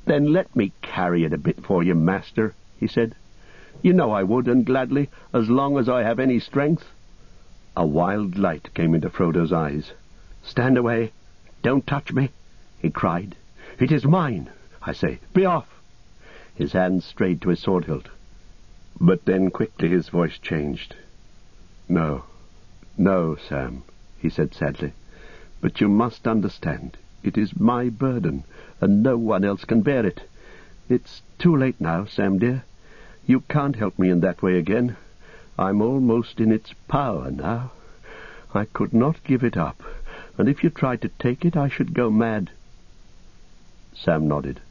"Then let me carry it a bit for you, master," he said. "You know I would, and gladly, as long as I have any strength." A wild light came into Frodo's eyes. "Stand away! Don't touch me!" he cried. "It is mine, I say. Be off!" His hand strayed to his sword hilt. But then quickly his voice changed. "No, Sam," he said sadly. "But you must understand. It is my burden, and no one else can bear it. It's too late now, Sam dear. You can't help me in that way again. I'm almost in its power now. I could not give it up, and if you tried to take it, I should go mad." Sam nodded.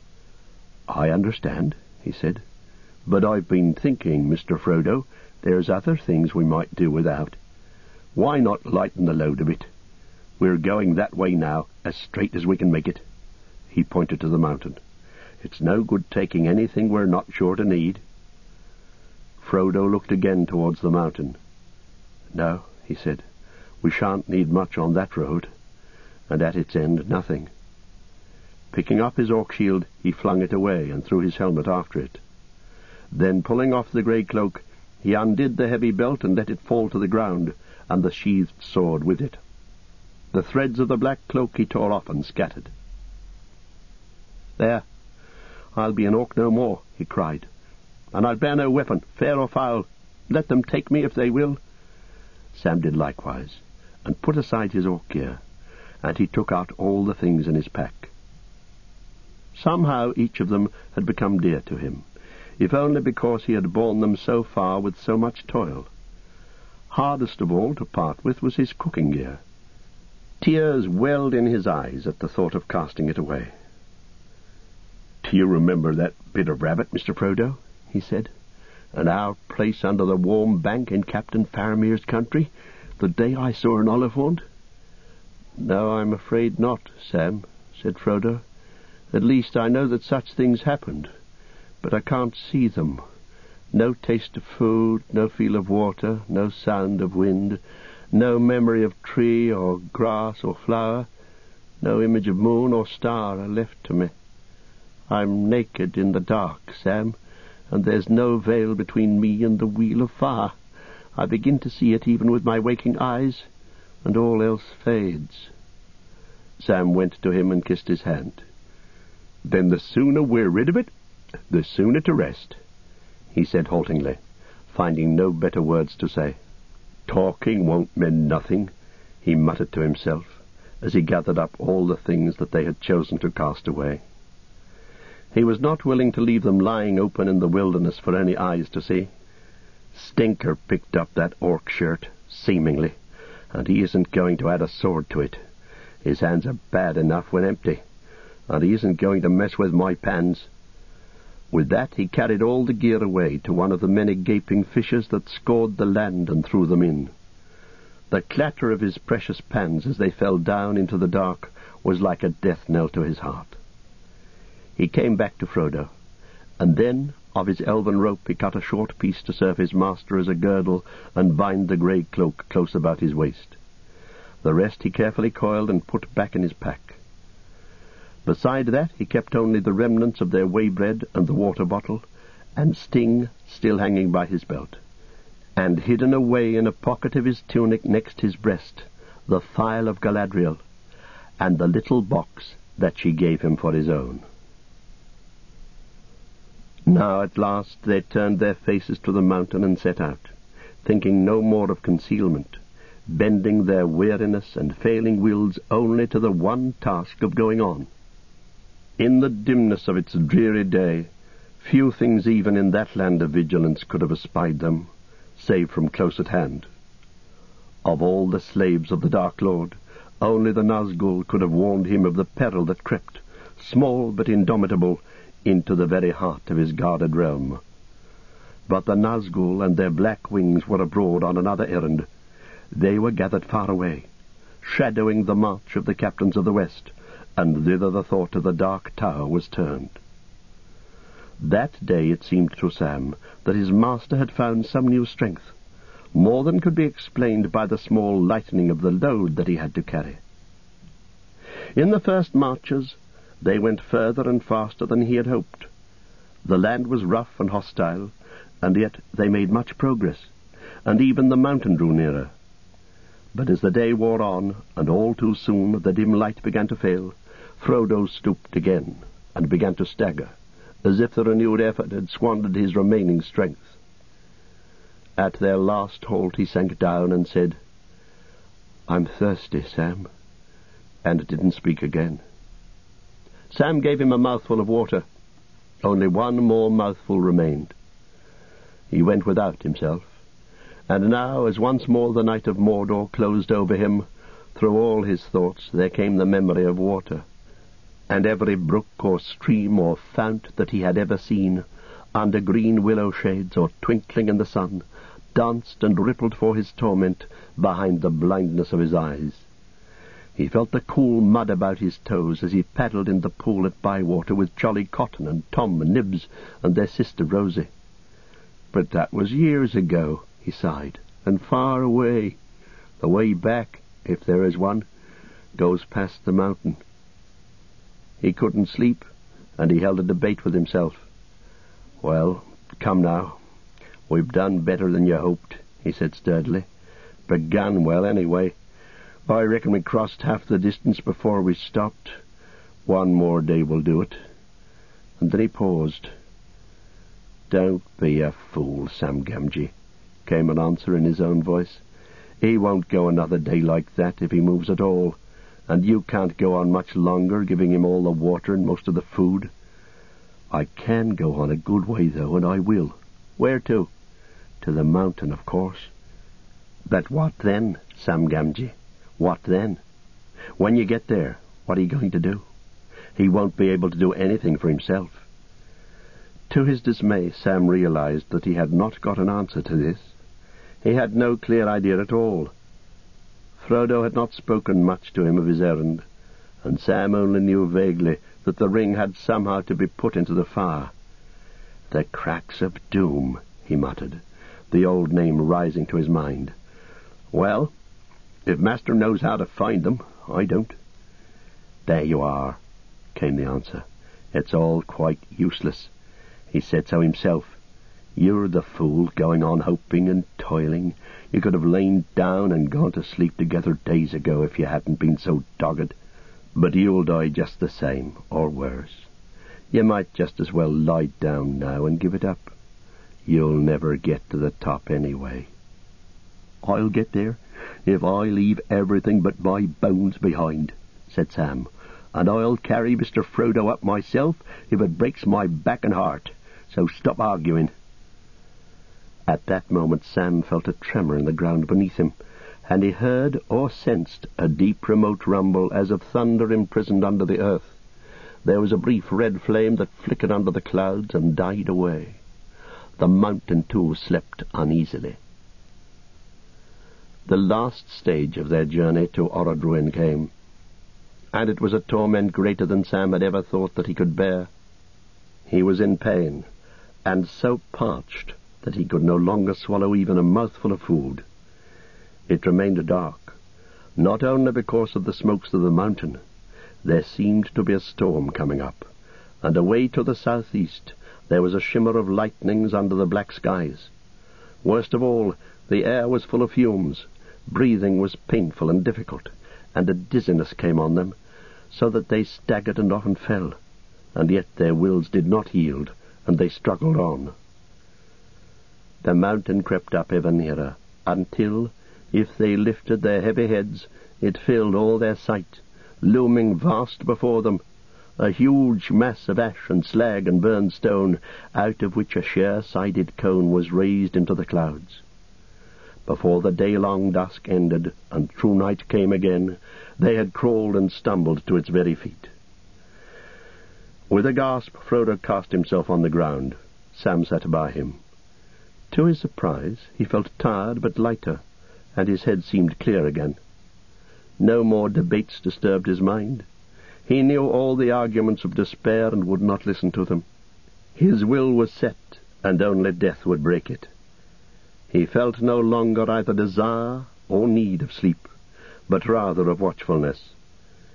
"I understand," he said. "But I've been thinking, Mr. Frodo, there's other things we might do without. Why not lighten the load a bit? We're going that way now, as straight as we can make it." He pointed to the mountain. "It's no good taking anything we're not sure to need." Frodo looked again towards the mountain. "No," he said, "we shan't need much on that road, and at its end nothing." Picking up his orc shield, he flung it away and threw his helmet after it. Then, pulling off the grey cloak, he undid the heavy belt and let it fall to the ground, and the sheathed sword with it. The threads of the black cloak he tore off and scattered. "There, I'll be an orc no more," he cried, "and I'll bear no weapon, fair or foul. Let them take me if they will." Sam did likewise, and put aside his orc gear, and he took out all the things in his pack. Somehow each of them had become dear to him, if only because he had borne them so far with so much toil. Hardest of all to part with was his cooking gear. Tears welled in his eyes at the thought of casting it away. "Do you remember that bit of rabbit, Mr. Frodo?" he said, "and our place under the warm bank in Captain Faramir's country, the day I saw an Oliphaunt?" "No, I'm afraid not, Sam," said Frodo. "At least I know that such things happened, but I can't see them. No taste of food, no feel of water, no sound of wind, no memory of tree or grass or flower, no image of moon or star are left to me. I'm naked in the dark, Sam, and there's no veil between me and the wheel of fire. I begin to see it even with my waking eyes, and all else fades." Sam went to him and kissed his hand. "Then the sooner we're rid of it, the sooner to rest," he said haltingly, finding no better words to say. "Talking won't mend nothing," he muttered to himself, as he gathered up all the things that they had chosen to cast away. He was not willing to leave them lying open in the wilderness for any eyes to see. Stinker picked up that orc shirt, seemingly, and he isn't going to add a sword to it. His hands are bad enough when empty, and he isn't going to mess with my pans. With that he carried all the gear away to one of the many gaping fissures that scored the land and threw them in. The clatter of his precious pans as they fell down into the dark was like a death knell to his heart. He came back to Frodo, and then of his elven rope he cut a short piece to serve his master as a girdle and bind the grey cloak close about his waist. The rest he carefully coiled and put back in his pack. Beside that he kept only the remnants of their waybread and the water bottle, and Sting still hanging by his belt, and hidden away in a pocket of his tunic next his breast the phial of Galadriel, and the little box that she gave him for his own. Now at last they turned their faces to the mountain and set out, thinking no more of concealment, bending their weariness and failing wills only to the one task of going on. In the dimness of its dreary day, few things even in that land of vigilance could have espied them, save from close at hand. Of all the slaves of the Dark Lord, only the Nazgul could have warned him of the peril that crept, small but indomitable, into the very heart of his guarded realm. But the Nazgul and their black wings were abroad on another errand. They were gathered far away, shadowing the march of the captains of the West, and thither the thought of the Dark Tower was turned. That day it seemed to Sam that his master had found some new strength, more than could be explained by the small lightening of the load that he had to carry. In the first marches, They went further and faster than he had hoped. The land was rough and hostile, and yet they made much progress, and even the mountain drew nearer. But as the day wore on, and all too soon the dim light began to fail, Frodo stooped again, and began to stagger, as if the renewed effort had squandered his remaining strength. At their last halt he sank down and said, "I'm thirsty, Sam," and didn't speak again. Sam gave him a mouthful of water. Only one more mouthful remained. He went without himself, and now, as once more the night of Mordor closed over him, through all his thoughts there came the memory of water, and every brook or stream or fount that he had ever seen, under green willow shades or twinkling in the sun, danced and rippled for his torment behind the blindness of his eyes. He felt the cool mud about his toes as he paddled in the pool at Bywater with Jolly Cotton and Tom and Nibs and their sister Rosie. But that was years ago, he sighed, and far away. The way back, if there is one, goes past the mountain. He couldn't sleep, and he held a debate with himself. "Well, come now. We've done better than you hoped," he said sturdily. "Began well, anyway. I reckon we crossed half the distance before we stopped. One more day will do it." And then he paused. "Don't be a fool, Sam Gamgee," came an answer in his own voice. "He won't go another day like that if he moves at all, and you can't go on much longer giving him all the water and most of the food." "I can go on a good way, though, and I will." "Where to?" "To the mountain, of course." "But what then, Sam Gamgee? What then? When you get there, what are you going to do?" He won't be able to do anything for himself. To his dismay, Sam realized that he had not got an answer to this. He had no clear idea at all. Frodo had not spoken much to him of his errand, and Sam only knew vaguely that the ring had somehow to be put into the fire. "The Cracks of Doom," he muttered, the old name rising to his mind. "Well, if Master knows how to find them, I don't." "There you are," came the answer. "It's all quite useless. He said so himself. You're the fool, going on hoping and toiling. You could have lain down and gone to sleep together days ago if you hadn't been so dogged. But you'll die just the same, or worse. You might just as well lie down now and give it up. You'll never get to the top anyway." "I'll get there if I leave everything but my bones behind," said Sam, "and I'll carry Mr. Frodo up myself if it breaks my back and heart. So stop arguing." At that moment Sam felt a tremor in the ground beneath him, and he heard or sensed a deep remote rumble as of thunder imprisoned under the earth. There was a brief red flame that flickered under the clouds and died away. The mountain, too, slept uneasily. The last stage of their journey to Orodruin came, and it was a torment greater than Sam had ever thought that he could bear. He was in pain, and so parched that he could no longer swallow even a mouthful of food. It remained dark, not only because of the smokes of the mountain. There seemed to be a storm coming up, and away to the southeast there was a shimmer of lightnings under the black skies. Worst of all, the air was full of fumes. Breathing was painful and difficult, and a dizziness came on them, so that they staggered and often fell, and yet their wills did not yield, and they struggled on. The mountain crept up ever nearer, until, if they lifted their heavy heads, it filled all their sight, looming vast before them, a huge mass of ash and slag and burned stone, out of which a sheer-sided cone was raised into the clouds. Before the day-long dusk ended and true night came again, they had crawled and stumbled to its very feet. With a gasp, Frodo cast himself on the ground. Sam sat by him. To his surprise, he felt tired but lighter, and his head seemed clear again. No more debates disturbed his mind. He knew all the arguments of despair and would not listen to them. His will was set, and only death would break it. He felt no longer either desire or need of sleep, but rather of watchfulness.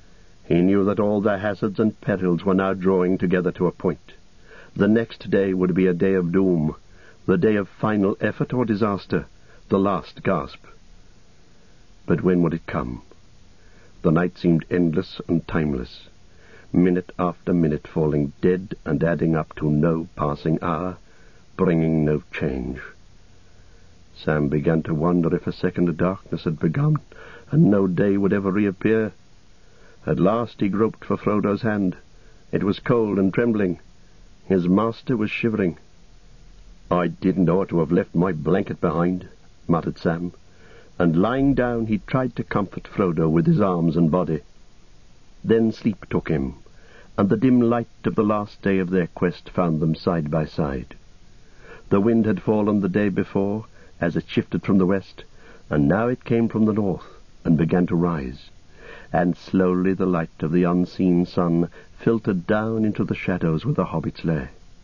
He knew that all their hazards and perils were now drawing together to a point. The next day would be a day of doom, the day of final effort or disaster, the last gasp. But when would it come? The night seemed endless and timeless, minute after minute falling dead and adding up to no passing hour, bringing no change. Sam began to wonder if a second darkness had begun, and no day would ever reappear. At last he groped for Frodo's hand. It was cold and trembling. His master was shivering. "I didn't ought to have left my blanket behind," muttered Sam, and lying down he tried to comfort Frodo with his arms and body. Then sleep took him, and the dim light of the last day of their quest found them side by side. The wind had fallen the day before, as it shifted from the west, and now it came from the north, and began to rise, and slowly the light of the unseen sun filtered down into the shadows where the hobbits lay.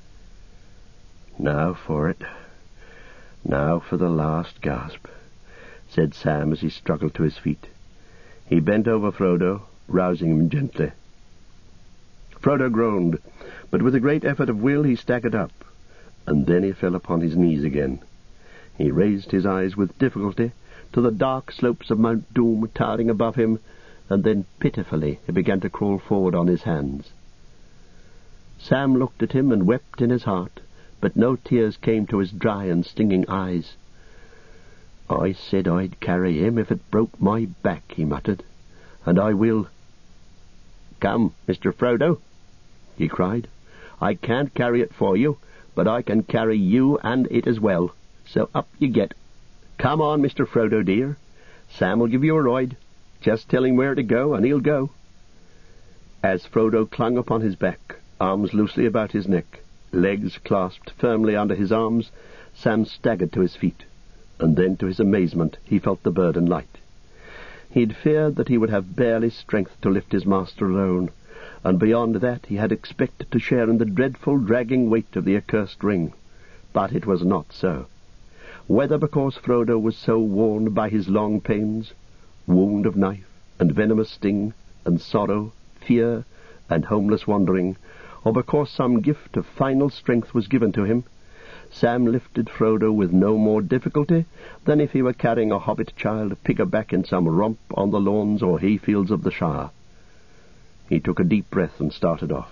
"Now for it. Now for the last gasp," said Sam as he struggled to his feet. He bent over Frodo, rousing him gently. Frodo groaned, but with a great effort of will he staggered up, and then he fell upon his knees again. He raised his eyes with difficulty to the dark slopes of Mount Doom towering above him, and then pitifully he began to crawl forward on his hands. Sam looked at him and wept in his heart, but no tears came to his dry and stinging eyes. "I said I'd carry him if it broke my back," he muttered, "and I will." "Come, Mr. Frodo," he cried. "I can't carry it for you, but I can carry you and it as well, so up you get. Come on, Mr. Frodo, dear. Sam will give you a ride. Just tell him where to go, and he'll go." As Frodo clung upon his back, arms loosely about his neck, legs clasped firmly under his arms, Sam staggered to his feet, and then, to his amazement, he felt the burden light. He'd feared that he would have barely strength to lift his master alone, and beyond that he had expected to share in the dreadful dragging weight of the accursed ring. But it was not so. Whether because Frodo was so worn by his long pains, wound of knife, and venomous sting, and sorrow, fear, and homeless wandering, or because some gift of final strength was given to him, Sam lifted Frodo with no more difficulty than if he were carrying a hobbit child piggerback in some romp on the lawns or hayfields of the Shire. He took a deep breath and started off.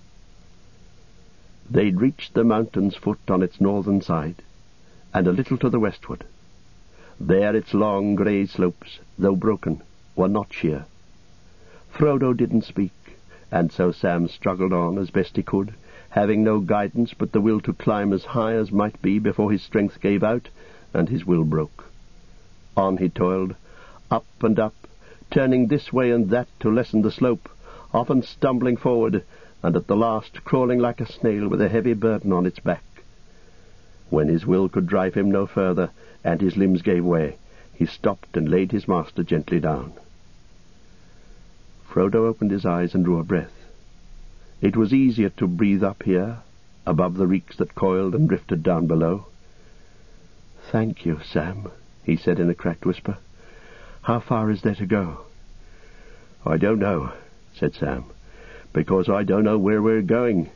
They'd reached the mountain's foot on its northern side, and a little to the westward. There its long grey slopes, though broken, were not sheer. Frodo didn't speak, and so Sam struggled on as best he could, having no guidance but the will to climb as high as might be before his strength gave out and his will broke. On he toiled, up and up, turning this way and that to lessen the slope, often stumbling forward, and at the last crawling like a snail with a heavy burden on its back. When his will could drive him no further, and his limbs gave way, he stopped and laid his master gently down. Frodo opened his eyes and drew a breath. It was easier to breathe up here, above the reeks that coiled and drifted down below. "Thank you, Sam," he said in a cracked whisper. "How far is there to go?" "I don't know," said Sam, "because I don't know where we're going."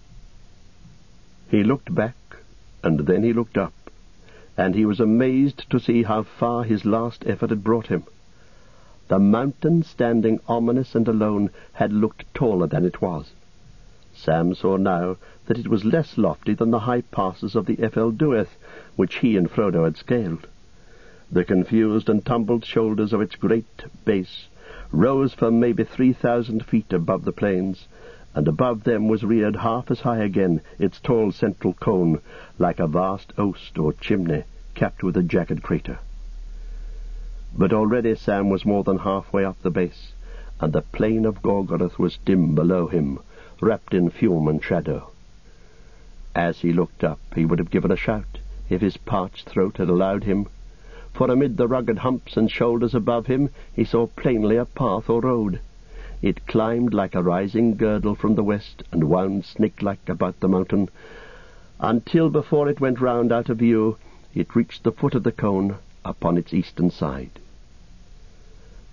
He looked back, and then he looked up, and he was amazed to see how far his last effort had brought him. The mountain, standing ominous and alone, had looked taller than it was. Sam saw now that it was less lofty than the high passes of the Ephel Dueth, which he and Frodo had scaled. The confused and tumbled shoulders of its great base rose for maybe 3,000 feet above the plains, and above them was reared half as high again its tall central cone, like a vast oast or chimney capped with a jagged crater. But already Sam was more than halfway up the base, and the plain of Gorgoroth was dim below him, wrapped in fume and shadow. As he looked up, he would have given a shout if his parched throat had allowed him, for amid the rugged humps and shoulders above him he saw plainly a path or road. It climbed like a rising girdle from the west and wound snake-like about the mountain, until before it went round out of view it reached the foot of the cone upon its eastern side.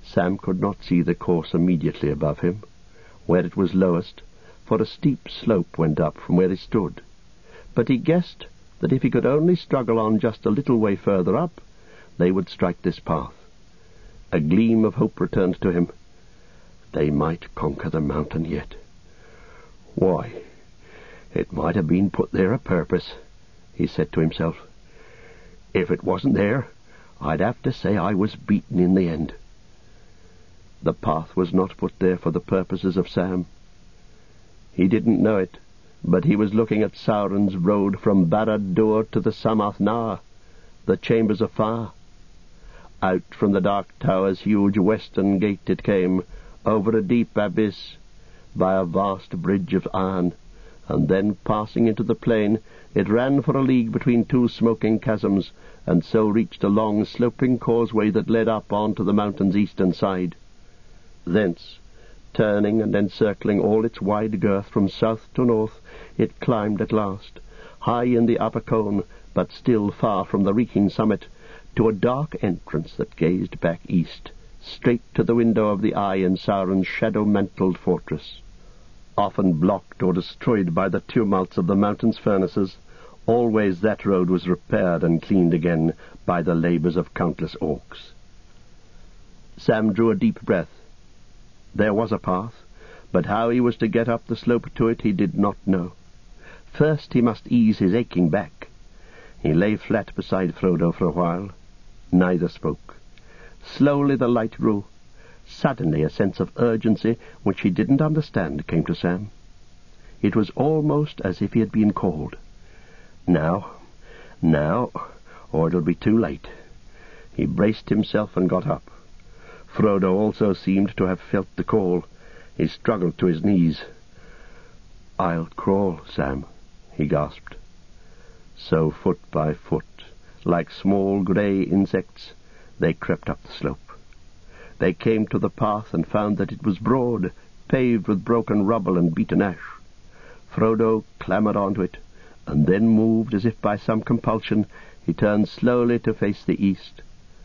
Sam could not see the course immediately above him, where it was lowest, for a steep slope went up from where he stood. But he guessed that if he could only struggle on just a little way further up, they would strike this path. A gleam of hope returned to him. They might conquer the mountain yet. Why, it might have been put there a purpose, he said to himself. If it wasn't there, I'd have to say I was beaten in the end. The path was not put there for the purposes of Sam. He didn't know it, but he was looking at Sauron's road from Barad-dûr to the Samath Naur, the Chambers of Fire. Out from the Dark Tower's huge western gate it came, over a deep abyss, by a vast bridge of iron, and then, passing into the plain, it ran for a league between two smoking chasms, and so reached a long sloping causeway that led up onto the mountain's eastern side. Thence, turning and encircling all its wide girth from south to north, it climbed at last, high in the upper cone, but still far from the reeking summit, to a dark entrance that gazed back east, straight to the window of the eye in Sauron's shadow-mantled fortress. Often blocked or destroyed by the tumults of the mountain's furnaces, always that road was repaired and cleaned again by the labours of countless orcs. Sam drew a deep breath. There was a path, but how he was to get up the slope to it he did not know. First he must ease his aching back. He lay flat beside Frodo for a while. Neither spoke. Slowly the light grew. Suddenly a sense of urgency which he didn't understand came to Sam. It was almost as if he had been called. Now, or it'll be too late. He braced himself and got up. Frodo also seemed to have felt the call. He struggled to his knees. "I'll crawl, Sam," he gasped. So foot by foot, like small grey insects, they crept up the slope. They came to the path and found that it was broad, paved with broken rubble and beaten ash. Frodo clambered onto it, and then moved as if by some compulsion. He turned slowly to face the east.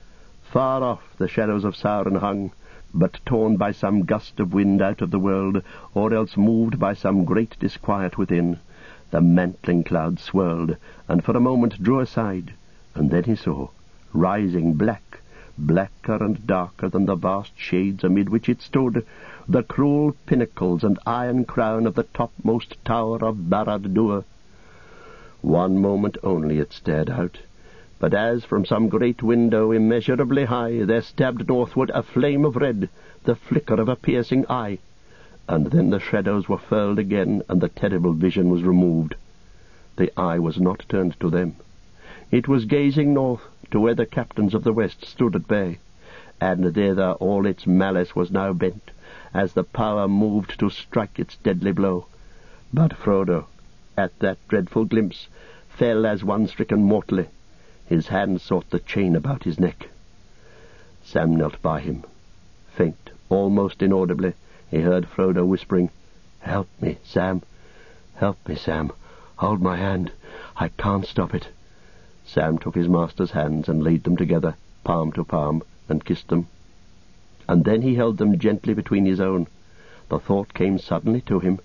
Far off the shadows of Sauron hung, but torn by some gust of wind out of the world, or else moved by some great disquiet within. The mantling clouds swirled, and for a moment drew aside, and then he saw, rising blacker and darker than the vast shades amid which it stood, the cruel pinnacles and iron crown of the topmost tower of Barad-dûr. One moment only it stared out, but as from some great window immeasurably high there stabbed northward a flame of red, the flicker of a piercing eye, and then the shadows were furled again, and the terrible vision was removed. The eye was not turned to them. It was gazing north, to where the captains of the west stood at bay, and thither all its malice was now bent, as the power moved to strike its deadly blow. But Frodo, at that dreadful glimpse, fell as one stricken mortally. His hand sought the chain about his neck. Sam knelt by him. Faint, almost inaudibly, he heard Frodo whispering, "Help me, Sam. Help me, Sam. Hold my hand. I can't stop it." Sam took his master's hands and laid them together, palm to palm, and kissed them. And then he held them gently between his own. The thought came suddenly to him.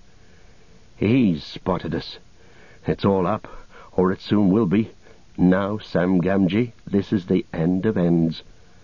"He's spotted us. It's all up, or it soon will be. Now, Sam Gamgee, this is the end of ends."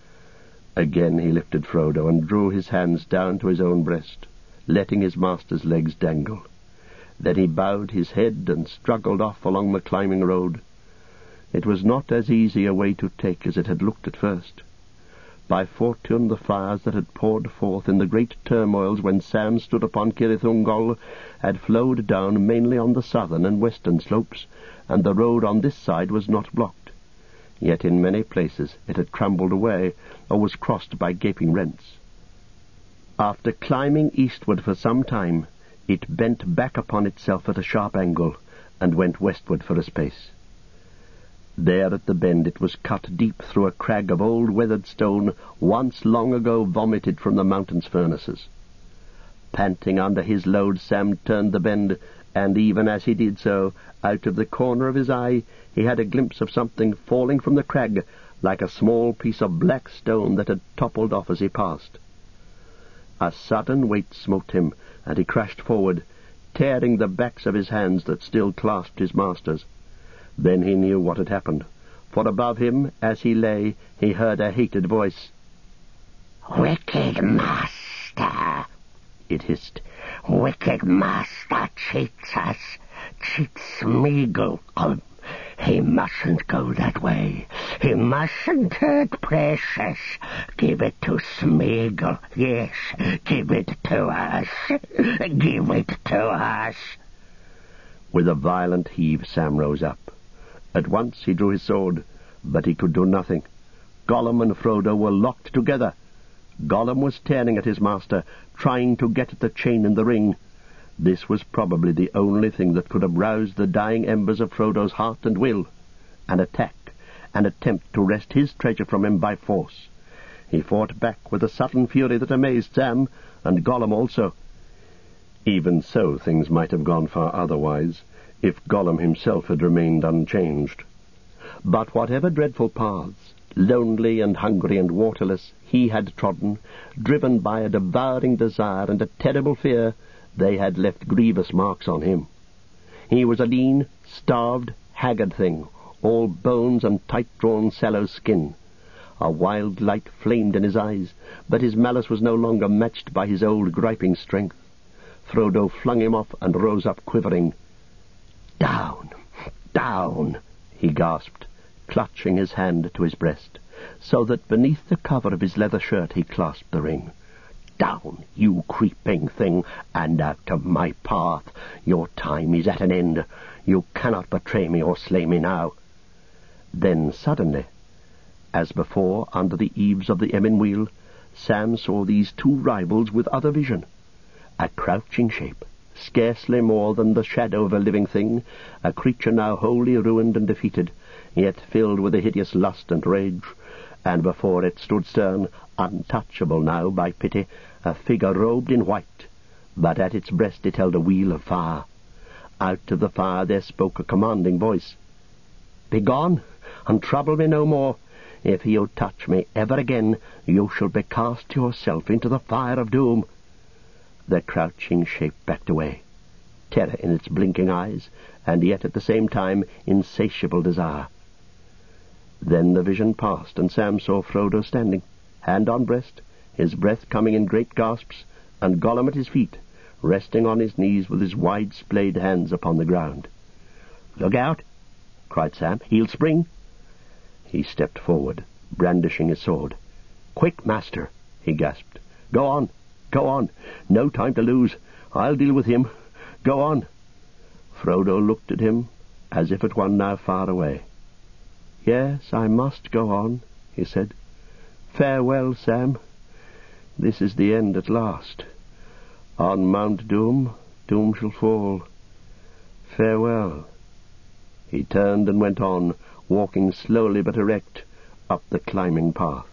Again he lifted Frodo and drew his hands down to his own breast, letting his master's legs dangle. Then he bowed his head and struggled off along the climbing road. It was not as easy a way to take as it had looked at first. By fortune the fires that had poured forth in the great turmoils when Sam stood upon Cirith Ungol had flowed down mainly on the southern and western slopes, and the road on this side was not blocked. Yet in many places it had crumbled away, or was crossed by gaping rents. After climbing eastward for some time, it bent back upon itself at a sharp angle, and went westward for a space. There at the bend it was cut deep through a crag of old weathered stone, once long ago vomited from the mountain's furnaces. Panting under his load, Sam turned the bend, and even as he did so, out of the corner of his eye, he had a glimpse of something falling from the crag, like a small piece of black stone that had toppled off as he passed. A sudden weight smote him, and he crashed forward, tearing the backs of his hands that still clasped his master's. Then he knew what had happened, for above him, as he lay, he heard a hated voice. "Wicked master," it hissed. "Wicked master cheats us, cheats Smeagol. He mustn't go that way. He mustn't hurt Precious. Give it to Smeagol. Yes, give it to us. Give it to us." With a violent heave, Sam rose up. At once he drew his sword, but he could do nothing. Gollum and Frodo were locked together. Gollum was tearing at his master, trying to get at the chain in the ring. This was probably the only thing that could have roused the dying embers of Frodo's heart and will. An attack, an attempt to wrest his treasure from him by force. He fought back with a sudden fury that amazed Sam, and Gollum also. Even so, things might have gone far otherwise, if Gollum himself had remained unchanged. But whatever dreadful paths, lonely and hungry and waterless, he had trodden, driven by a devouring desire and a terrible fear, they had left grievous marks on him. He was a lean, starved, haggard thing, all bones and tight-drawn sallow skin. A wild light flamed in his eyes, but his malice was no longer matched by his old griping strength. Frodo flung him off and rose up quivering. "Down, down," he gasped, clutching his hand to his breast, so that beneath the cover of his leather shirt he clasped the ring. "Down, you creeping thing, and out of my path. Your time is at an end. You cannot betray me or slay me now." Then suddenly, as before under the eaves of the Emyn Wheel, Sam saw these two rivals with other vision. A crouching shape, scarcely more than the shadow of a living thing, a creature now wholly ruined and defeated, yet filled with a hideous lust and rage, and before it stood stern, untouchable now by pity, a figure robed in white, but at its breast it held a wheel of fire. Out of the fire there spoke a commanding voice. "Begone, and trouble me no more. If you touch me ever again, you shall be cast yourself into the fire of doom." The crouching shape backed away, terror in its blinking eyes, and yet at the same time insatiable desire. Then the vision passed, and Sam saw Frodo standing, hand on breast, his breath coming in great gasps, and Gollum at his feet, resting on his knees with his wide-splayed hands upon the ground. "Look out!" cried Sam. "He'll spring." He stepped forward, brandishing his sword. "Quick, master!" he gasped. Go on! No time to lose. I'll deal with him. Go on!" Frodo looked at him, as if at one now far away. "Yes, I must go on," he said. "Farewell, Sam. This is the end at last. On Mount Doom, Doom shall fall. Farewell." He turned and went on, walking slowly but erect, up the climbing path.